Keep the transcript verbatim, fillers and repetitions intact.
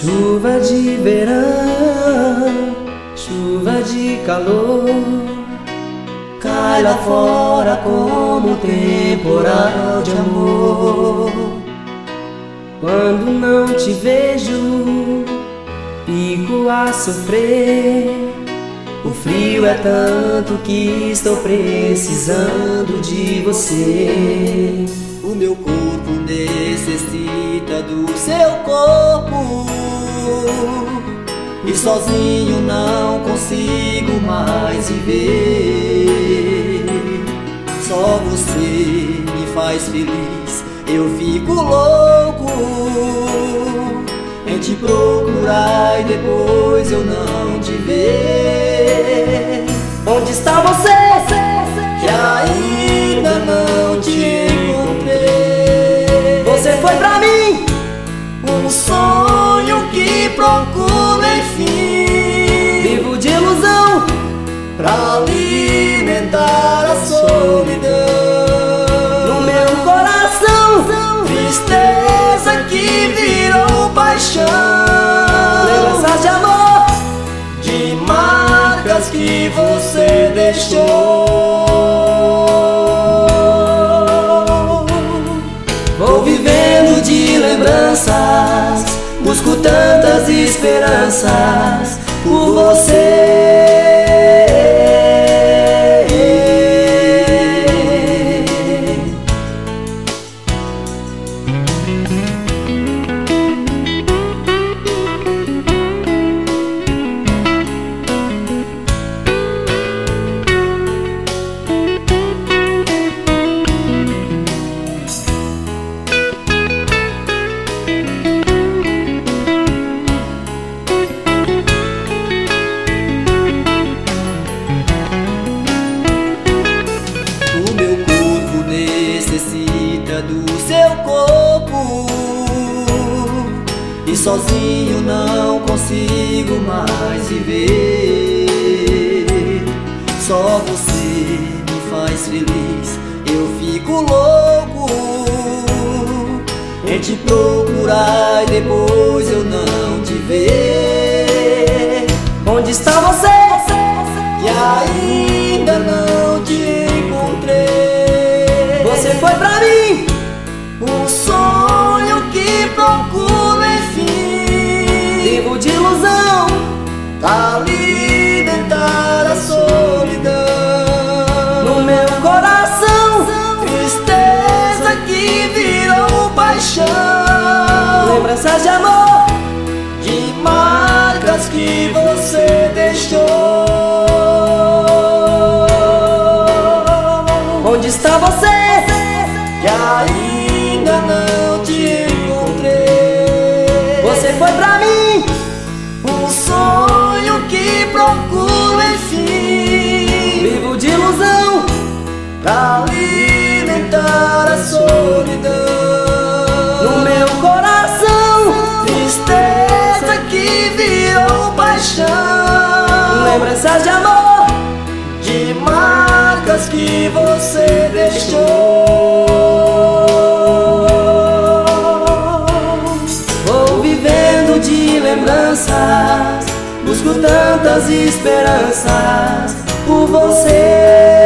Chuva de verão, chuva de calor, cai lá fora como um temporal de amor. Quando não te vejo, fico a sofrer. O frio é tanto que estou precisando de você. O meu corpo necessita do seu corpo, e sozinho não consigo mais viver. Só você me faz feliz, eu fico louco em te procurar e depois eu não te ver. Onde está você? Que ainda não te encontrei. Você foi pra mim um sonho que procura enfim. Vivo de ilusão pra alimentar a solidão. No meu coração, tristeza que virou paixão. Lembranças de amor, de marcas que você deixou. Vou vivendo de lembranças, busco tantas esperanças por você. Necessita do seu corpo, e sozinho não consigo mais viver. Só você me faz feliz, eu fico louco em te procurar e depois eu não te ver. Onde está você? Que ainda não te encontrei. Você foi pra mim um sonho que procura enfim. Vivo de ilusão pra alimentar a solidão. no meu coração, tristeza que virou paixão. lembranças de amor, de marcas que você deixou. onde está você? Que ainda não te encontrei. Você foi pra mim um sonho que procura enfim. Vivo de ilusão pra alimentar a solidão. no meu coração, tristeza que virou paixão. lembranças de amor, de marcas que você deixou. vou vivendo de lembranças, busco tantas esperanças por você.